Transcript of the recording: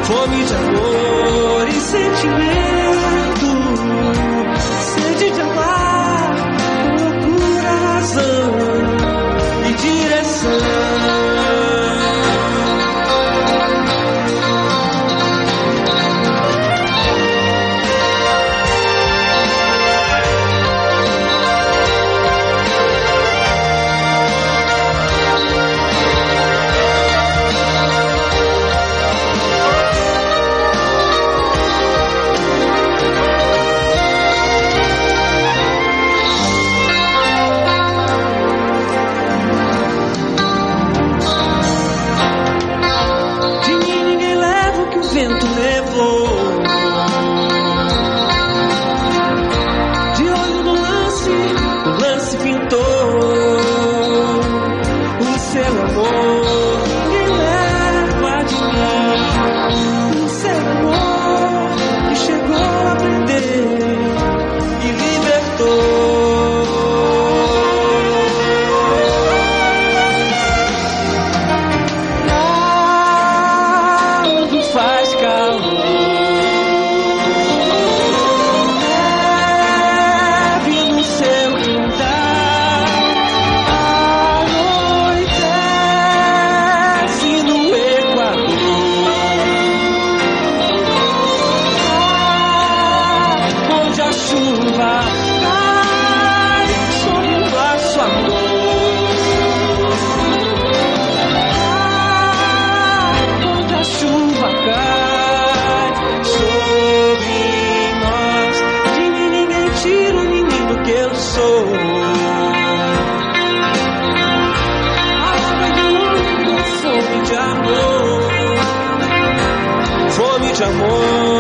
fome de amor e sentimento, sede de amar, procura razão e direção. Vento levou, de olho no lance, o lance pintou o seu amor. Ninguém leva de mim o seu amor que chegou a prender e libertou. Faz calor, neve no seu quintal, anoitece no Equador, onde a chuva cai sobre o nosso amor. Chuva cai sobre nós. De mim ninguém tira o menino que eu sou. Água de luz, fome de amor, fome de amor.